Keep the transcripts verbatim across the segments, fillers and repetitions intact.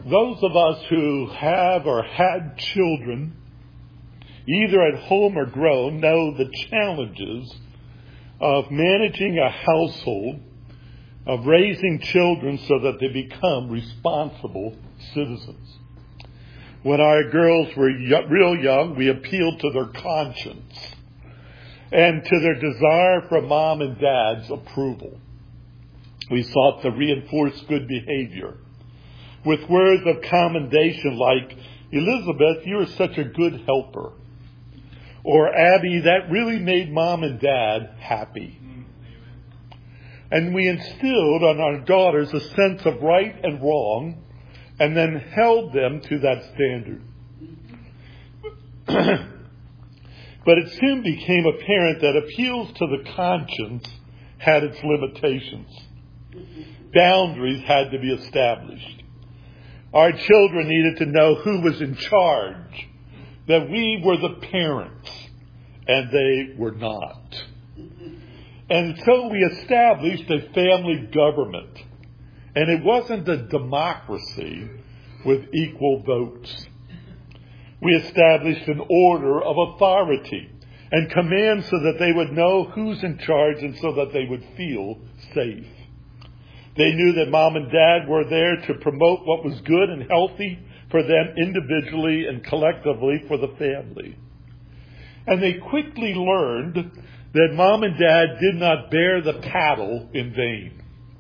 Those of us who have or had children, either at home or grown, know the challenges of managing a household, of raising children so that they become responsible citizens. When our girls were y- real young, we appealed to their conscience and to their desire for mom and dad's approval. We sought to reinforce good behavior with words of commendation like, "Elizabeth, you are such a good helper." Or, "Abby, that really made mom and dad happy." And we instilled on our daughters a sense of right and wrong, and then held them to that standard. But it soon became apparent that appeals to the conscience had its limitations. Boundaries had to be established. Our children needed to know who was in charge, that we were the parents, and they were not. And so we established a family government. And it wasn't a democracy with equal votes. We established an order of authority and commands so that they would know who's in charge and so that they would feel safe. They knew that mom and dad were there to promote what was good and healthy for them individually and collectively for the family. And they quickly learned that mom and dad did not bear the paddle in vain.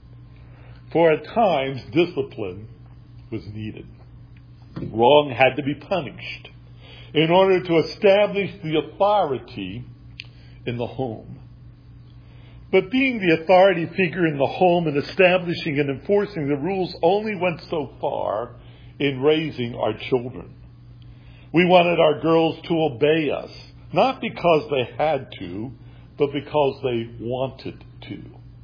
For at times, discipline was needed. Wrong had to be punished in order to establish the authority in the home. But being the authority figure in the home and establishing and enforcing the rules only went so far in raising our children. We wanted our girls to obey us, not because they had to, but because they wanted to.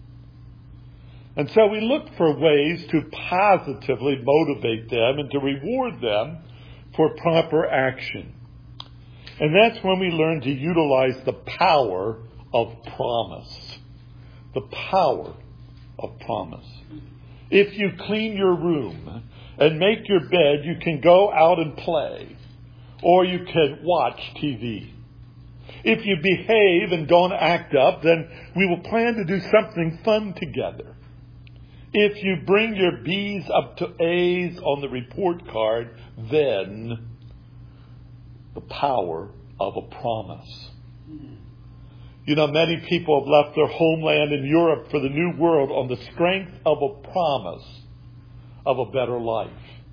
And so we looked for ways to positively motivate them and to reward them for proper action. And that's when we learned to utilize the power of promise. The power of promise. If you clean your room and make your bed, you can go out and play, or you can watch T V. If you behave and don't act up, then we will plan to do something fun together. If you bring your B's up to A's on the report card, then the power of a promise. You know, many people have left their homeland in Europe for the New World on the strength of a promise of a better life.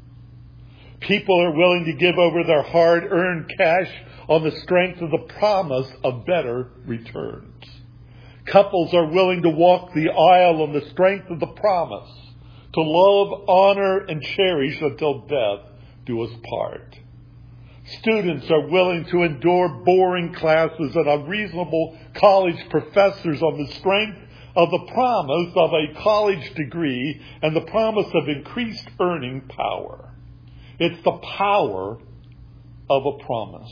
People are willing to give over their hard-earned cash on the strength of the promise of better returns. Couples are willing to walk the aisle on the strength of the promise to love, honor, and cherish until death do us part. Students are willing to endure boring classes and unreasonable college professors on the strength of the promise of a college degree and the promise of increased earning power. It's the power of a promise.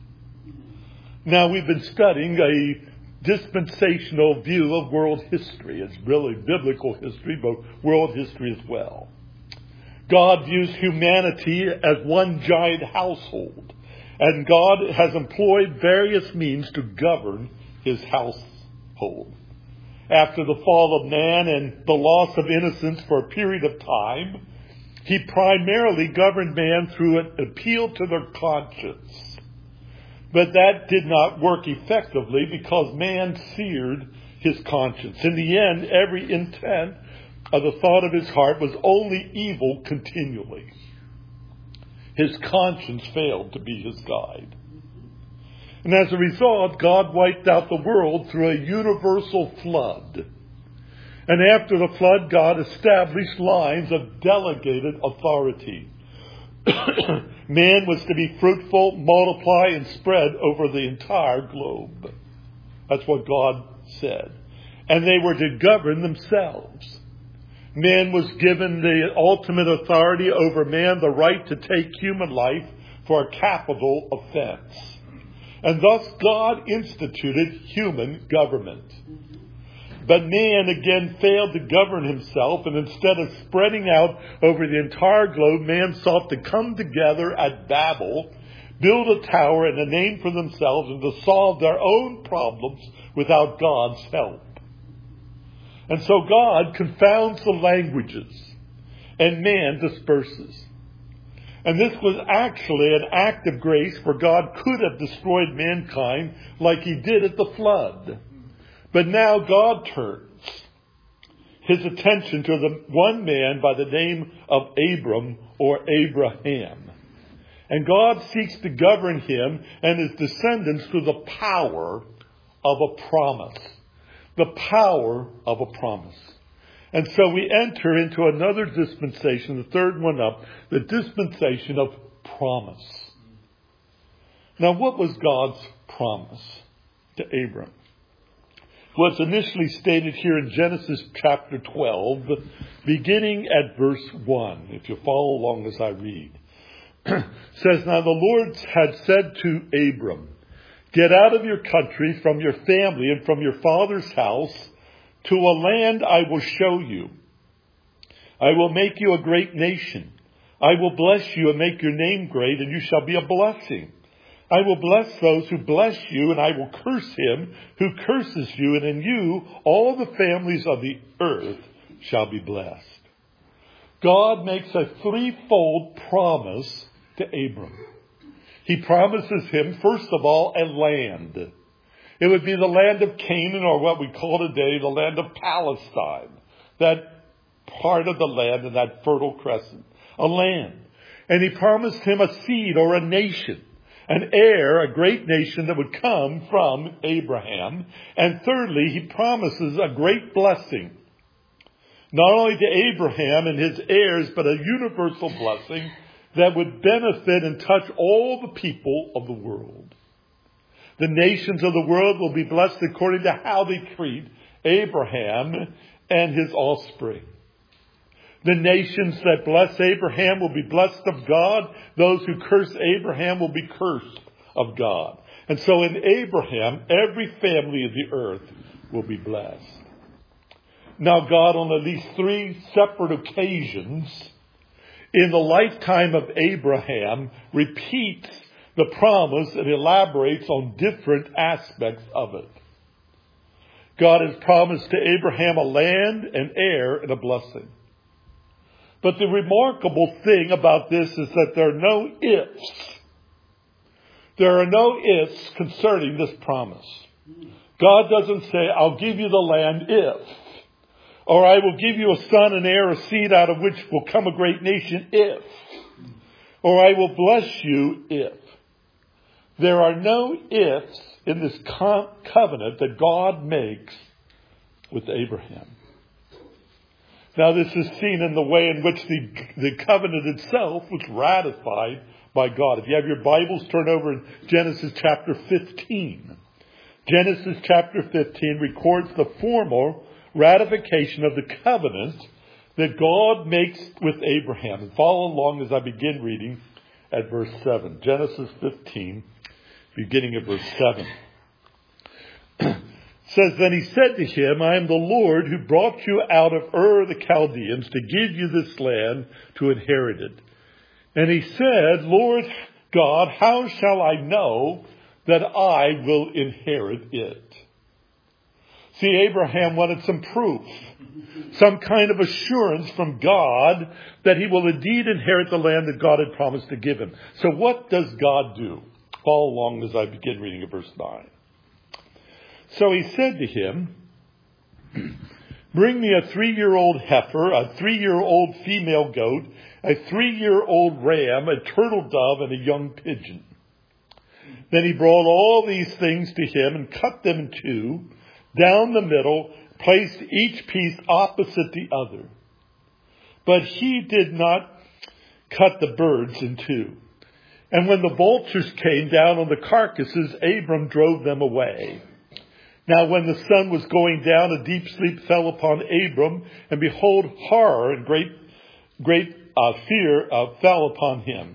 Now, we've been studying a dispensational view of world history. It's really biblical history, but world history as well. God views humanity as one giant household, and God has employed various means to govern his household. After the fall of man and the loss of innocence for a period of time, he primarily governed man through an appeal to their conscience. But that did not work effectively because man seared his conscience. In the end, every intent of the thought of his heart was only evil continually. His conscience failed to be his guide. And as a result, God wiped out the world through a universal flood. And after the flood, God established lines of delegated authority. Man was to be fruitful, multiply, and spread over the entire globe. That's what God said. And they were to govern themselves. Man was given the ultimate authority over man, the right to take human life for a capital offense. And thus God instituted human government. But man again failed to govern himself, and instead of spreading out over the entire globe, man sought to come together at Babel, build a tower and a name for themselves, and to solve their own problems without God's help. And so God confounds the languages, and man disperses. And this was actually an act of grace, for God could have destroyed mankind like he did at the flood. But now God turns his attention to the one man by the name of Abram or Abraham. And God seeks to govern him and his descendants through the power of a promise. The power of a promise. And so we enter into another dispensation, the third one up, the dispensation of promise. Now, what was God's promise to Abram? Was initially stated here in Genesis chapter twelve, beginning at verse one, if you follow along as I read. Says, now the Lord had said to Abram, get out of your country, from your family, and from your father's house, to a land I will show you. I will make you a great nation. I will bless you and make your name great, and you shall be a blessing. I will bless those who bless you, and I will curse him who curses you, and in you all the families of the earth shall be blessed. God makes a threefold promise to Abram. He promises him, first of all, a land. It would be the land of Canaan, or what we call today the land of Palestine. That part of the land in that fertile crescent. A land. And he promised him a seed or a nation. An heir, a great nation that would come from Abraham. And thirdly, he promises a great blessing. Not only to Abraham and his heirs, but a universal blessing that would benefit and touch all the people of the world. The nations of the world will be blessed according to how they treat Abraham and his offspring. The nations that bless Abraham will be blessed of God. Those who curse Abraham will be cursed of God. And so in Abraham, every family of the earth will be blessed. Now God, on at least three separate occasions in the lifetime of Abraham, repeats the promise and elaborates on different aspects of it. God has promised to Abraham a land, an heir, and a blessing. But the remarkable thing about this is that there are no ifs. There are no ifs concerning this promise. God doesn't say, I'll give you the land if. Or I will give you a son, an heir, a seed out of which will come a great nation if. Or I will bless you if. There are no ifs in this covenant that God makes with Abraham. Now this is seen in the way in which the, the covenant itself was ratified by God. If you have your Bibles, turn over in Genesis chapter fifteen. Genesis chapter fifteen records the formal ratification of the covenant that God makes with Abraham. And follow along as I begin reading at verse seven. Genesis fifteen, beginning at verse seven. Says, then he said to him, I am the Lord who brought you out of Ur of the Chaldeans to give you this land to inherit it. And he said, Lord God, how shall I know that I will inherit it? See, Abraham wanted some proof, some kind of assurance from God that he will indeed inherit the land that God had promised to give him. So what does God do? Follow along as I begin reading at verse nine. So he said to him, bring me a three-year-old heifer, a three-year-old female goat, a three-year-old ram, a turtle dove, and a young pigeon. Then he brought all these things to him and cut them in two, down the middle, placed each piece opposite the other. But he did not cut the birds in two. And when the vultures came down on the carcasses, Abram drove them away. Now when the sun was going down, a deep sleep fell upon Abram, and behold, horror and great great uh, fear uh, fell upon him.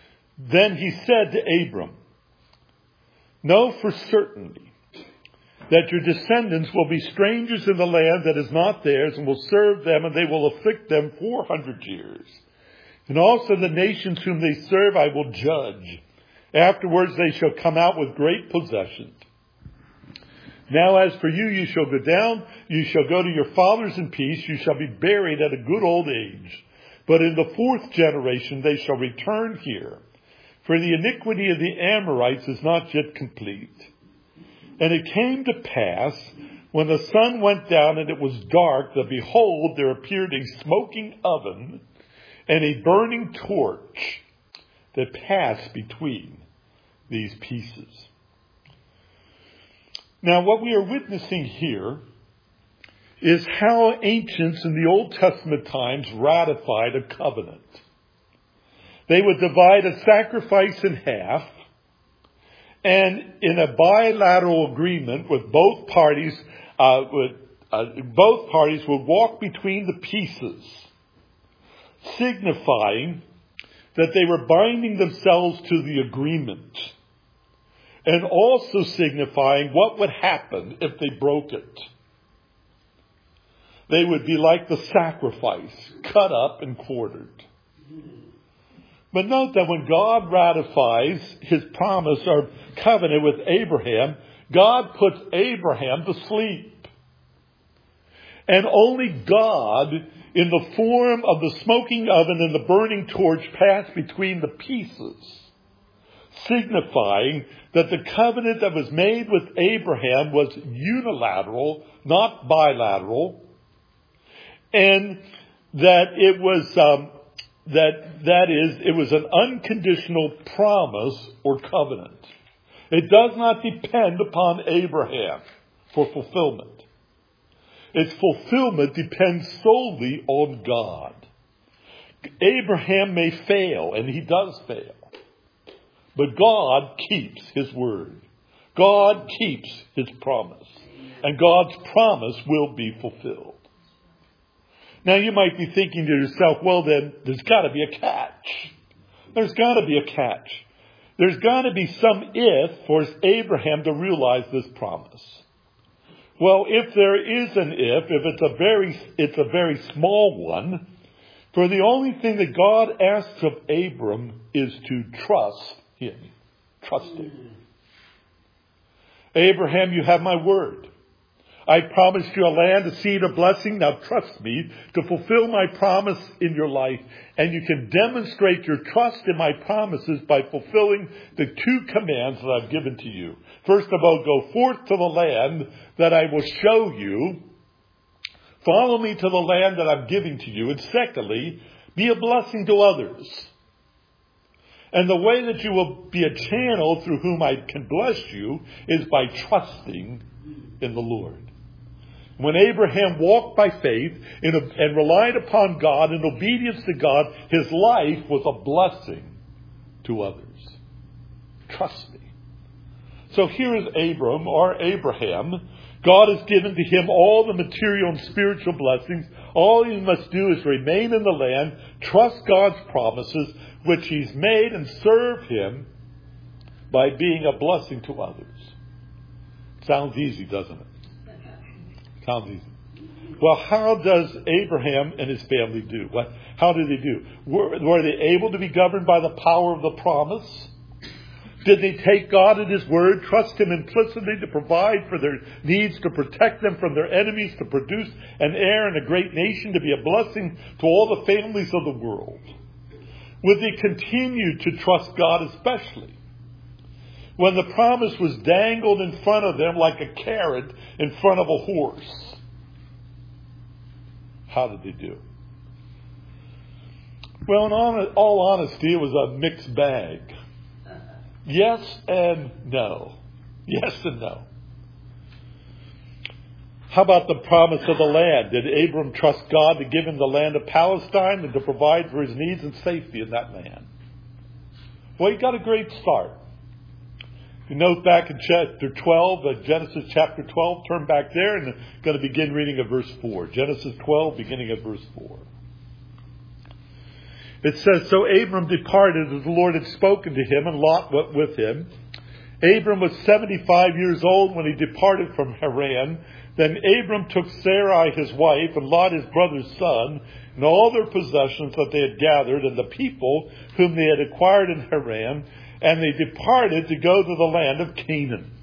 Then he said to Abram, know for certainty that your descendants will be strangers in the land that is not theirs, and will serve them, and they will afflict them four hundred years. And also the nations whom they serve I will judge. Afterwards they shall come out with great possessions. Now as for you, you shall go down, you shall go to your fathers in peace, you shall be buried at a good old age. But in the fourth generation they shall return here, for the iniquity of the Amorites is not yet complete. And it came to pass, when the sun went down and it was dark, that behold, there appeared a smoking oven and a burning torch that passed between these pieces. Now, what we are witnessing here is how ancients in the Old Testament times ratified a covenant. They would divide a sacrifice in half, and in a bilateral agreement with both parties, uh, would, uh, both parties would walk between the pieces, signifying that they were binding themselves to the agreement, and also signifying what would happen if they broke it. They would be like the sacrifice, cut up and quartered. But note that when God ratifies his promise or covenant with Abraham, God puts Abraham to sleep. And only God, in the form of the smoking oven and the burning torch, passed between the pieces, signifying that the covenant that was made with Abraham was unilateral, not bilateral, and that it was, um, that, that is, it was an unconditional promise or covenant. It does not depend upon Abraham for fulfillment. Its fulfillment depends solely on God. Abraham may fail, and he does fail. But God keeps his word. God keeps his promise. And God's promise will be fulfilled. Now you might be thinking to yourself, well then, there's got to be a catch. There's got to be a catch. There's got to be some if for Abraham to realize this promise. Well, if there is an if, if it's a very, it's a very small one, for the only thing that God asks of Abram is to trust him. Trust him. Abraham, you have my word. I promised you a land, a seed of blessing. Now trust me to fulfill my promise in your life. And you can demonstrate your trust in my promises by fulfilling the two commands that I've given to you. First of all, go forth to the land that I will show you. Follow me to the land that I'm giving to you. And secondly, be a blessing to others. And the way that you will be a channel through whom I can bless you is by trusting in the Lord. When Abraham walked by faith and relied upon God in obedience to God, his life was a blessing to others. Trust me. So here is Abram, or Abraham. God has given to him all the material and spiritual blessings. All he must do is remain in the land, trust God's promises, which he's made, and serve him by being a blessing to others. Sounds easy, doesn't it? Sounds easy. Well, how does Abraham and his family do? What? How did they do? Were, were they able to be governed by the power of the promise? Did they take God at his word, trust him implicitly to provide for their needs, to protect them from their enemies, to produce an heir and a great nation, to be a blessing to all the families of the world? Would they continue to trust God especially when the promise was dangled in front of them like a carrot in front of a horse? How did they do? Well, in all honesty, it was a mixed bag. Yes and no. Yes and no. How about the promise of the land? Did Abram trust God to give him the land of Palestine and to provide for his needs and safety in that land? Well, he got a great start. If you note back in chapter twelve, uh, Genesis chapter twelve, turn back there and I'm going to begin reading at verse four. Genesis twelve, beginning at verse four. It says, so Abram departed as the Lord had spoken to him, and Lot went with him. Abram was seventy-five years old when he departed from Haran. Then Abram took Sarai his wife and Lot his brother's son and all their possessions that they had gathered and the people whom they had acquired in Haran, and they departed to go to the land of Canaan.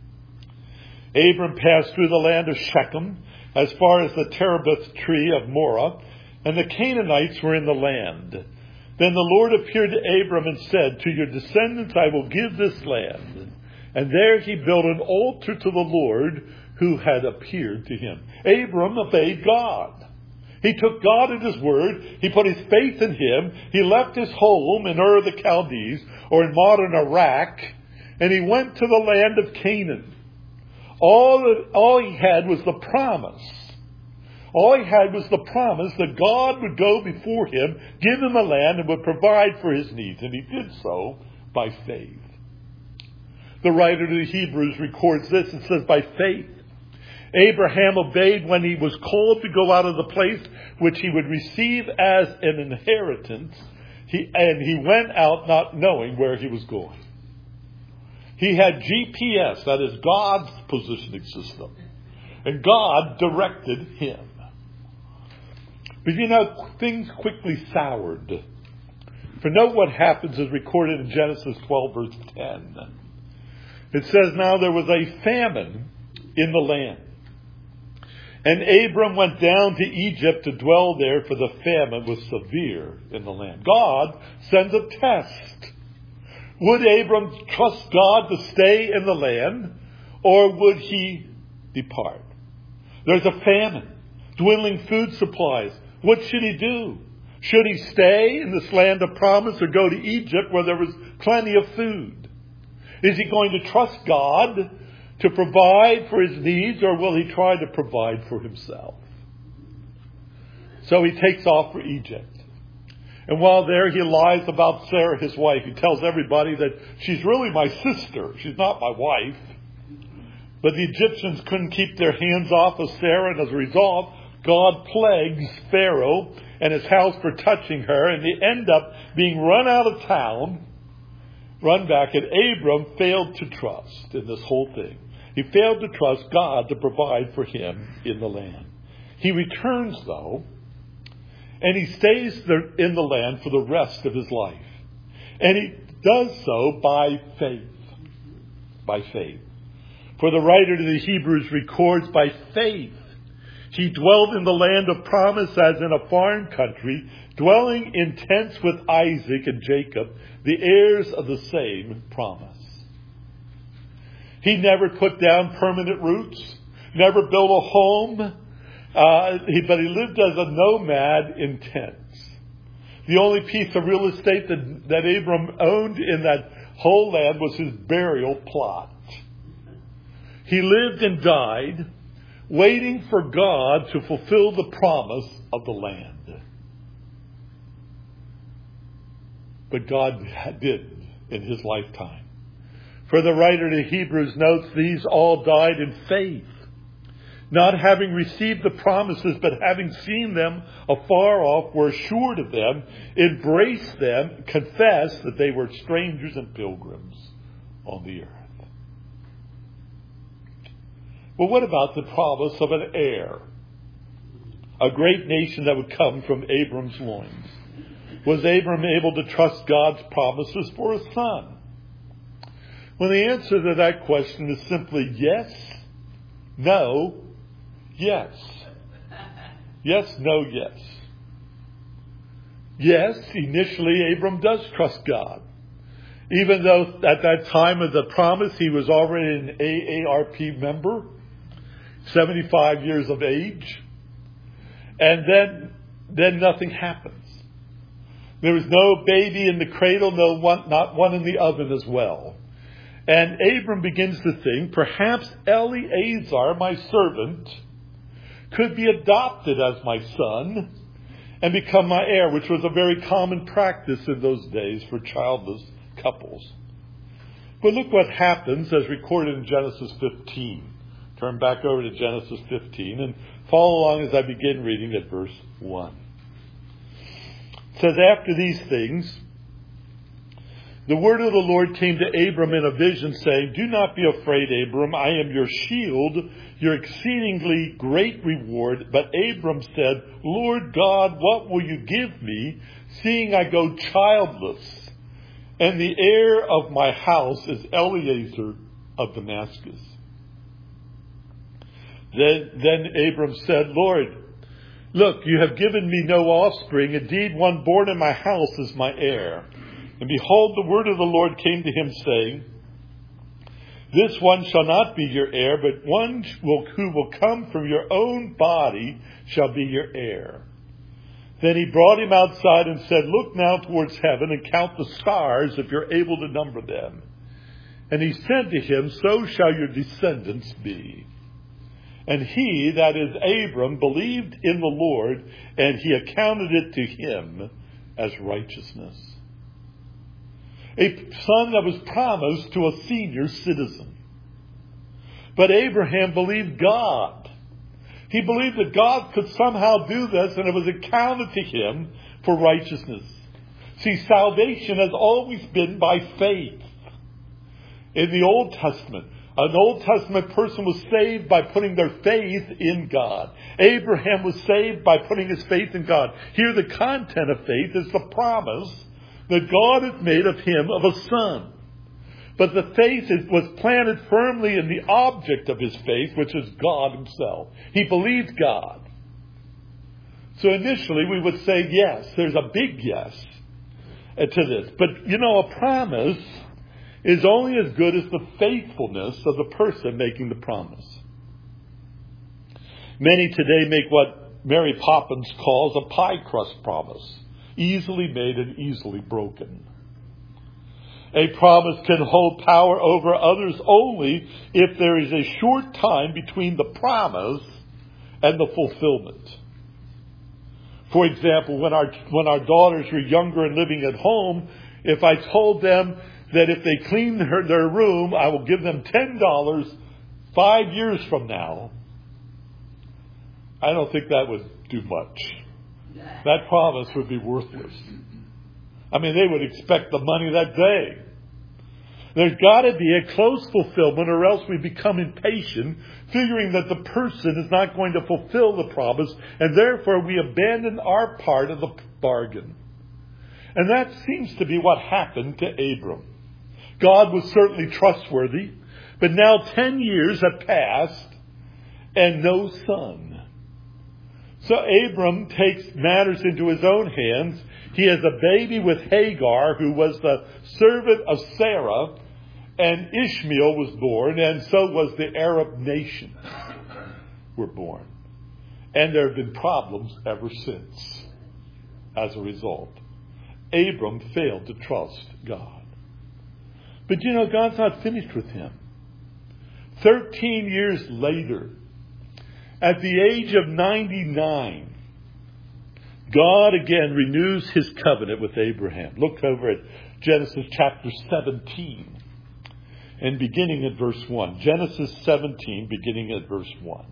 Abram passed through the land of Shechem as far as the terebinth tree of Moreh, and the Canaanites were in the land. Then the Lord appeared to Abram and said, "To your descendants I will give this land." And there he built an altar to the Lord who had appeared to him. Abram obeyed God. He took God at his word. He put his faith in him. He left his home in Ur of the Chaldees, or in modern Iraq, and he went to the land of Canaan. All, that, all he had was the promise. All he had was the promise that God would go before him, give him a land, and would provide for his needs. And he did so by faith. The writer to the Hebrews records this. It says, by faith, Abraham obeyed when he was called to go out of the place which he would receive as an inheritance, he, and he went out not knowing where he was going. He had G P S, that is God's positioning system, and God directed him. But you know, things quickly soured. For note what happens is recorded in Genesis twelve, verse ten. It says, now there was a famine in the land. And Abram went down to Egypt to dwell there, for the famine was severe in the land. God sends a test. Would Abram trust God to stay in the land, or would he depart? There's a famine, dwindling food supplies. What should he do? Should he stay in this land of promise or go to Egypt where there was plenty of food? Is he going to trust God to provide for his needs, or will he try to provide for himself? So he takes off for Egypt. And while there, he lies about Sarah, his wife. He tells everybody that she's really my sister. She's not my wife. But the Egyptians couldn't keep their hands off of Sarah, and as a result, God plagues Pharaoh and his house for touching her, and they end up being run out of town, run back, and Abram failed to trust in this whole thing. He failed to trust God to provide for him in the land. He returns, though, and he stays there in the land for the rest of his life. And he does so by faith. By faith. For the writer to the Hebrews records, by faith, he dwelled in the land of promise as in a foreign country, dwelling in tents with Isaac and Jacob, the heirs of the same promise. He never put down permanent roots, never built a home, uh, he, but he lived as a nomad in tents. The only piece of real estate that, that Abram owned in that whole land was his burial plot. He lived and died waiting for God to fulfill the promise of the land. But God did in his lifetime. For the writer to Hebrews notes, these all died in faith, not having received the promises, but having seen them afar off, were assured of them, embraced them, confessed that they were strangers and pilgrims on the earth. Well, what about the promise of an heir? A great nation that would come from Abram's loins. Was Abram able to trust God's promises for a son? Well, the answer to that question is simply yes, no, yes. Yes, no, yes. Yes, initially Abram does trust God. Even though at that time of the promise he was already an A A R P member, seventy-five years of age. And then, then nothing happens. There was no baby in the cradle, no one, not one in the oven as well. And Abram begins to think, perhaps Eleazar, my servant, could be adopted as my son and become my heir, which was a very common practice in those days for childless couples. But look what happens as recorded in Genesis fifteen. Turn back over to Genesis fifteen and follow along as I begin reading at verse one. It says, after these things, The word of the Lord came to Abram in a vision, saying, "Do not be afraid, Abram. I am your shield, your exceedingly great reward." But Abram said, "Lord God, what will you give me, seeing I go childless, and the heir of my house is Eliezer of Damascus?" Then, then Abram said, "Lord, look, you have given me no offspring. Indeed, one born in my house is my heir." And behold, the word of the Lord came to him, saying, "This one shall not be your heir, but one will, who will come from your own body shall be your heir." Then he brought him outside and said, "Look now towards heaven and count the stars, if you're able to number them." And he said to him, "So shall your descendants be." And he, that is Abram, believed in the Lord, and he accounted it to him as righteousness. A son that was promised to a senior citizen. But Abraham believed God. He believed that God could somehow do this, and it was accounted to him for righteousness. See, salvation has always been by faith. In the Old Testament, an Old Testament person was saved by putting their faith in God. Abraham was saved by putting his faith in God. Here the content of faith is the promise that God has made of him of a son. But the faith is, was planted firmly in the object of his faith, which is God himself. He believed God. So initially we would say yes, there's a big yes to this. But you know, a promise is only as good as the faithfulness of the person making the promise. Many today make what Mary Poppins calls a pie crust promise. Easily made and easily broken. A promise can hold power over others only if there is a short time between the promise and the fulfillment. For example, when our when our daughters were younger and living at home, if I told them that if they clean her, their room, I will give them ten dollars five years from now, I don't think that would do much. That promise would be worthless. I mean, they would expect the money that day. There's got to be a close fulfillment, or else we become impatient, figuring that the person is not going to fulfill the promise, and therefore we abandon our part of the bargain. And that seems to be what happened to Abram. God was certainly trustworthy, but now ten years have passed and no son. So Abram takes matters into his own hands. He has a baby with Hagar, who was the servant of Sarah, and Ishmael was born, and so was the Arab nation were born. And there have been problems ever since as a result. Abram failed to trust God. But you know, God's not finished with him. Thirteen years later, at the age of ninety-nine, God again renews his covenant with Abraham. Look over at Genesis chapter seventeen and beginning at verse one. Genesis seventeen, beginning at verse one.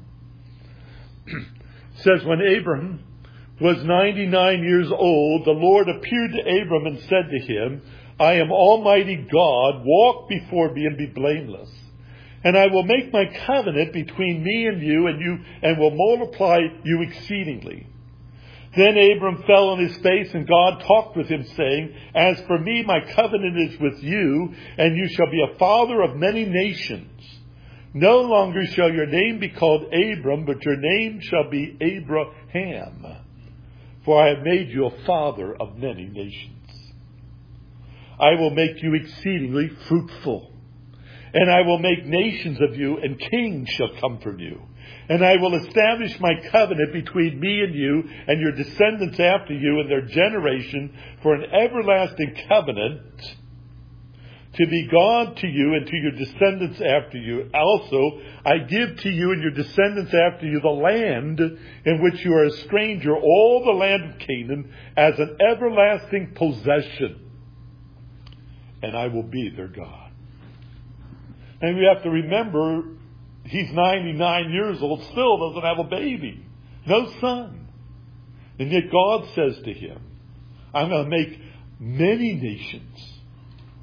It says, "When Abram was ninety-nine years old, the Lord appeared to Abram and said to him, 'I am Almighty God, walk before me and be blameless. And I will make my covenant between me and you, and you, and will multiply you exceedingly.' Then Abram fell on his face, and God talked with him, saying, 'As for me, my covenant is with you, and you shall be a father of many nations. No longer shall your name be called Abram, but your name shall be Abraham. For I have made you a father of many nations. I will make you exceedingly fruitful. And I will make nations of you, and kings shall come from you. And I will establish my covenant between me and you, and your descendants after you, and their generation, for an everlasting covenant, to be God to you and to your descendants after you. Also, I give to you and your descendants after you the land in which you are a stranger, all the land of Canaan, as an everlasting possession. And I will be their God.'" And we have to remember, he's ninety-nine years old, still doesn't have a baby. No son. And yet God says to him, "I'm going to make many nations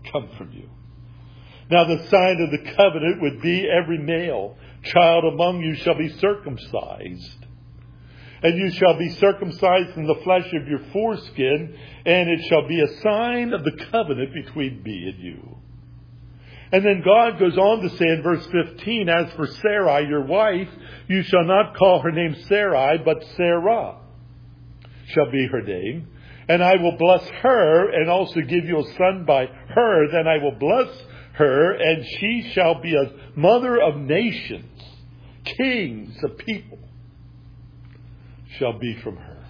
come from you. Now the sign of the covenant would be every male child among you shall be circumcised. And you shall be circumcised in the flesh of your foreskin, and it shall be a sign of the covenant between me and you. And then God goes on to say in verse fifteen, as for Sarai, your wife, you shall not call her name Sarai, but Sarah shall be her name. And I will bless her, and also give you a son by her. Then I will bless her, and she shall be a mother of nations. Kings of people shall be from her.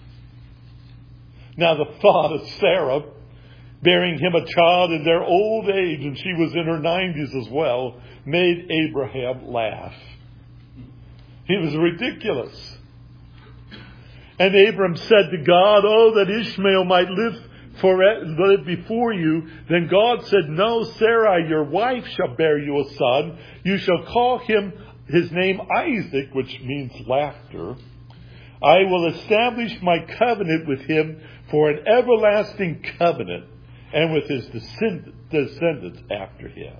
Now the thought of Sarah bearing him a child in their old age, and she was in her nineties as well, made Abraham laugh. He was ridiculous. And Abram said to God, oh, that Ishmael might live, for, live before you. Then God said, no, Sarai, your wife, shall bear you a son. You shall call him his name Isaac, which means laughter. I will establish my covenant with him for an everlasting covenant, and with his descendants after him.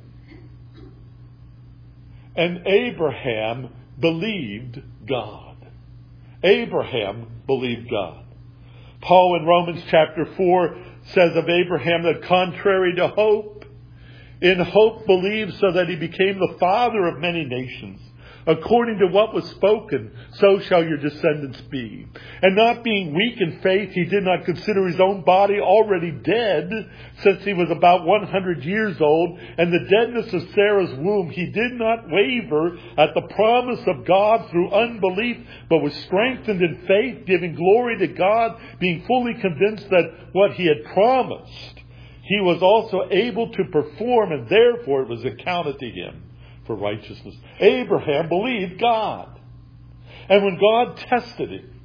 And Abraham believed God. Abraham believed God. Paul in Romans chapter four says of Abraham that contrary to hope, in hope believed so that he became the father of many nations. According to what was spoken, so shall your descendants be. And not being weak in faith, he did not consider his own body already dead, since he was about one hundred years old, and the deadness of Sarah's womb. He did not waver at the promise of God through unbelief, but was strengthened in faith, giving glory to God, being fully convinced that what he had promised, he was also able to perform, and therefore it was accounted to him for righteousness. Abraham believed God. And when God tested him,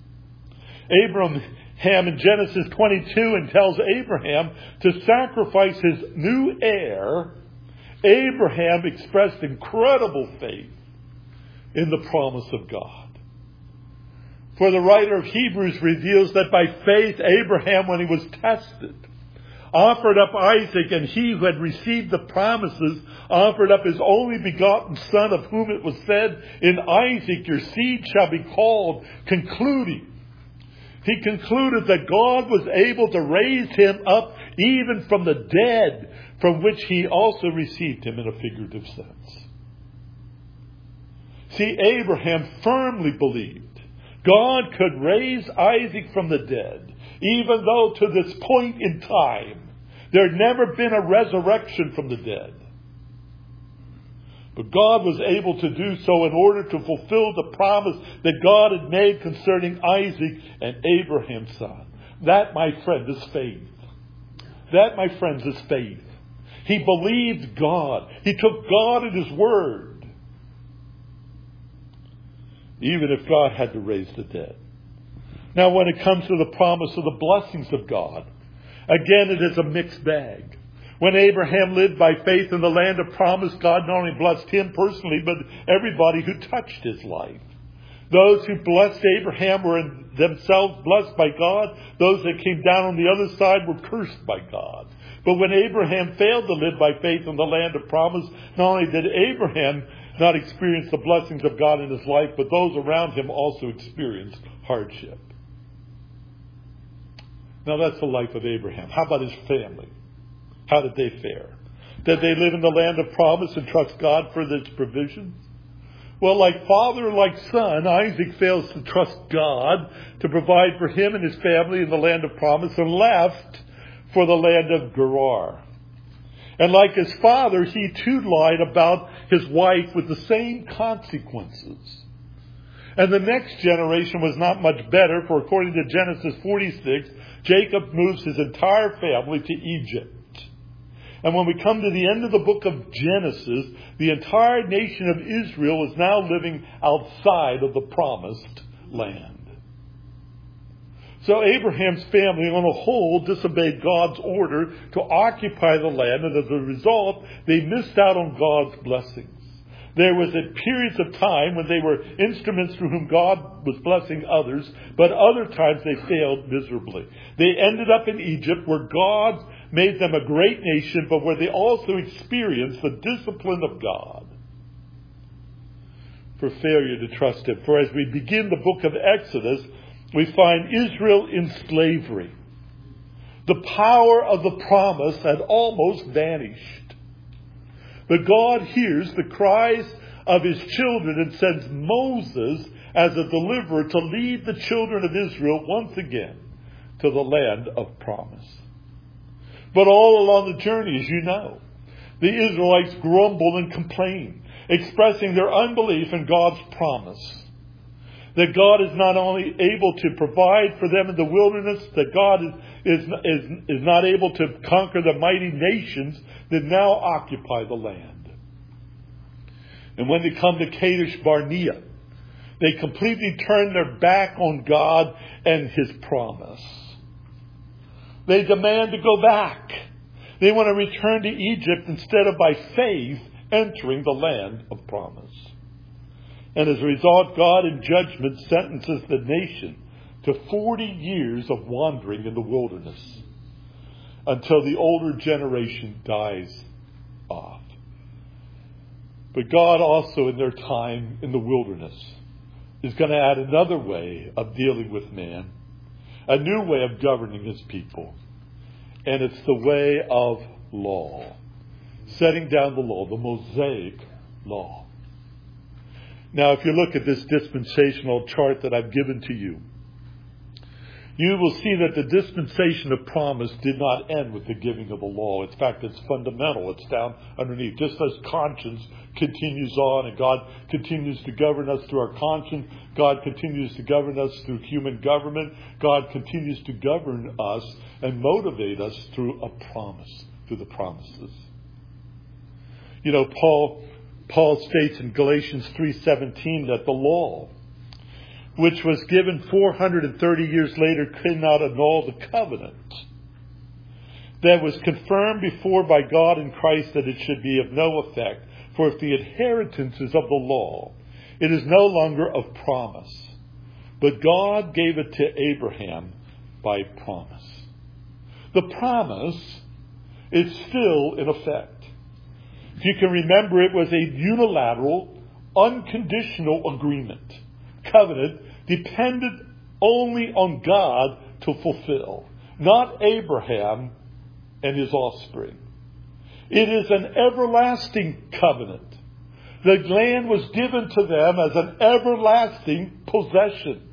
Abraham in Genesis twenty-two and tells Abraham to sacrifice his new heir, Abraham expressed incredible faith in the promise of God. For the writer of Hebrews reveals that by faith Abraham, when he was tested, offered up Isaac, and he who had received the promises offered up his only begotten son, of whom it was said, in Isaac your seed shall be called, concluding. He concluded that God was able to raise him up even from the dead, from which he also received him in a figurative sense. See, Abraham firmly believed God could raise Isaac from the dead, even though to this point in time there had never been a resurrection from the dead. But God was able to do so in order to fulfill the promise that God had made concerning Isaac and Abraham's son. That, my friend, is faith. That, my friends, is faith. He believed God. He took God at his word, even if God had to raise the dead. Now, when it comes to the promise of the blessings of God, again, it is a mixed bag. When Abraham lived by faith in the land of promise, God not only blessed him personally, but everybody who touched his life. Those who blessed Abraham were in themselves blessed by God. Those that came down on the other side were cursed by God. But when Abraham failed to live by faith in the land of promise, not only did Abraham not experience the blessings of God in his life, but those around him also experienced hardship. Now that's the life of Abraham. How about his family? How did they fare? Did they live in the land of promise and trust God for its provisions? Well, like father and like son, Isaac fails to trust God to provide for him and his family in the land of promise, and left for the land of Gerar. And like his father, he too lied about his wife with the same consequences. And the next generation was not much better, for according to Genesis forty-six, Jacob moves his entire family to Egypt. And when we come to the end of the book of Genesis, the entire nation of Israel is now living outside of the promised land. So Abraham's family on a whole disobeyed God's order to occupy the land, and as a result, they missed out on God's blessings. There was a periods of time when they were instruments through whom God was blessing others, but other times they failed miserably. They ended up in Egypt, where God made them a great nation, but where they also experienced the discipline of God for failure to trust Him. For as we begin the book of Exodus, we find Israel in slavery. The power of the promise had almost vanished. But God hears the cries of His children and sends Moses as a deliverer to lead the children of Israel once again to the land of promise. But all along the journey, as you know, the Israelites grumble and complain, expressing their unbelief in God's promise. That God is not only able to provide for them in the wilderness, that God is, is, is, is not able to conquer the mighty nations that now occupy the land. And when they come to Kadesh Barnea, they completely turn their back on God and His promise. They demand to go back. They want to return to Egypt instead of by faith entering the land of promise. And as a result, God in judgment sentences the nation to forty years of wandering in the wilderness until the older generation dies off. But God also in their time in the wilderness is going to add another way of dealing with man, a new way of governing His people. And it's the way of law, setting down the law, the Mosaic law. Now, if you look at this dispensational chart that I've given to you, you will see that the dispensation of promise did not end with the giving of the law. In fact, it's fundamental. It's down underneath. Just as conscience continues on and God continues to govern us through our conscience, God continues to govern us through human government, God continues to govern us and motivate us through a promise, through the promises. You know, Paul... Paul states in Galatians three seventeen that the law, which was given four hundred thirty years later, could not annul the covenant that was confirmed before by God in Christ, that it should be of no effect. For if the inheritance is of the law, it is no longer of promise. But God gave it to Abraham by promise. The promise is still in effect. If you can remember, it was a unilateral, unconditional agreement. Covenant depended only on God to fulfill, not Abraham and his offspring. It is an everlasting covenant. The land was given to them as an everlasting possession.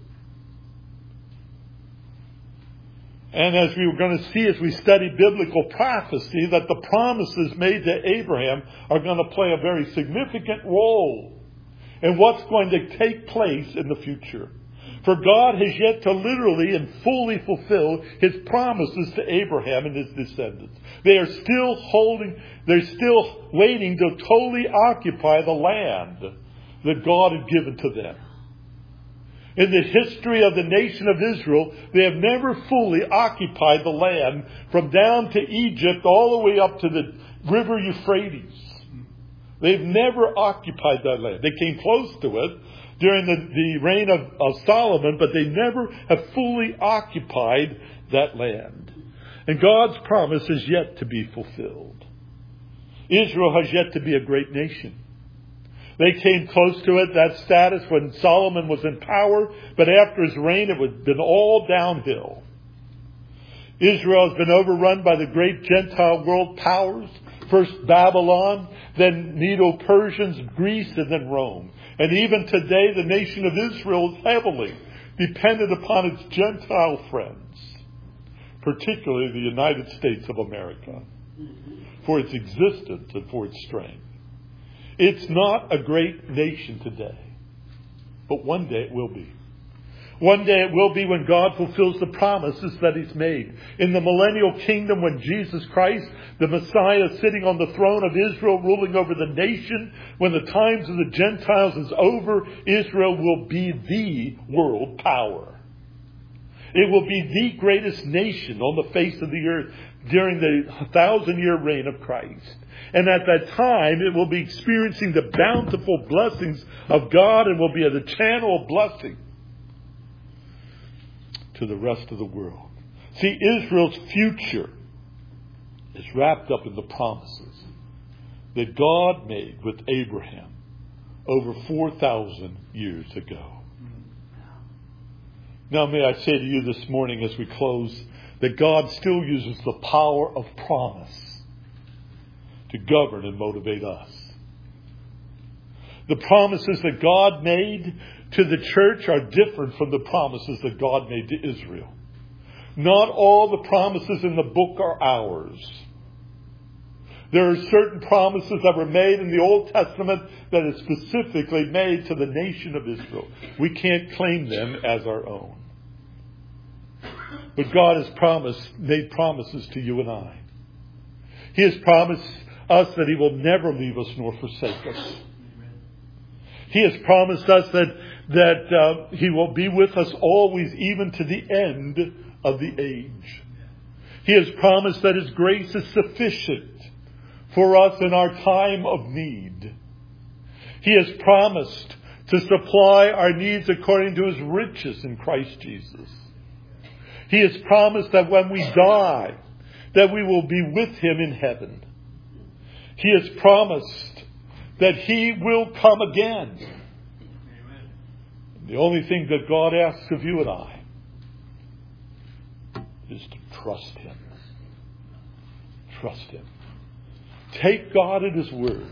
And as we were going to see as we study biblical prophecy, that the promises made to Abraham are going to play a very significant role in what's going to take place in the future. For God has yet to literally and fully fulfill His promises to Abraham and his descendants. They are still holding, they're still waiting to totally occupy the land that God had given to them. In the history of the nation of Israel, they have never fully occupied the land from down to Egypt all the way up to the river Euphrates. They've never occupied that land. They came close to it during the, the reign of, of Solomon, but they never have fully occupied that land. And God's promise is yet to be fulfilled. Israel has yet to be a great nation. They came close to it, that status, when Solomon was in power, but after his reign it had been all downhill. Israel has been overrun by the great Gentile world powers, first Babylon, then Medo-Persians, Greece, and then Rome. And even today the nation of Israel is heavily dependent upon its Gentile friends, particularly the United States of America, for its existence and for its strength. It's not a great nation today, but one day it will be. One day it will be when God fulfills the promises that He's made. In the millennial kingdom, when Jesus Christ, the Messiah, is sitting on the throne of Israel, ruling over the nation, when the times of the Gentiles is over, Israel will be the world power. It will be the greatest nation on the face of the earth during the thousand-year reign of Christ. And at that time, it will be experiencing the bountiful blessings of God and will be a channel of blessing to the rest of the world. See, Israel's future is wrapped up in the promises that God made with Abraham over four thousand years ago. Now may I say to you this morning as we close that God still uses the power of promise to govern and motivate us. The promises that God made to the church are different from the promises that God made to Israel. Not all the promises in the book are ours. There are certain promises that were made in the Old Testament that are specifically made to the nation of Israel. We can't claim them as our own. But God has promised, made promises to you and I. He has promised us that He will never leave us nor forsake us. He has promised us that, that uh, He will be with us always, even to the end of the age. He has promised that His grace is sufficient for us in our time of need. He has promised to supply our needs according to His riches in Christ Jesus. He has promised that when we die, that we will be with Him in heaven. He has promised that He will come again. Amen. The only thing that God asks of you and I is to trust Him. Trust Him. Take God at His word.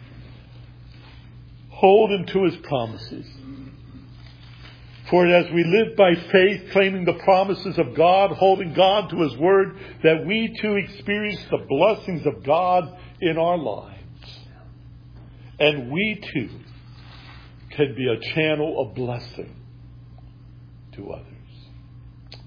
Hold Him to His promises. For as we live by faith, claiming the promises of God, holding God to His word, that we too experience the blessings of God in our lives. And we too can be a channel of blessing to others.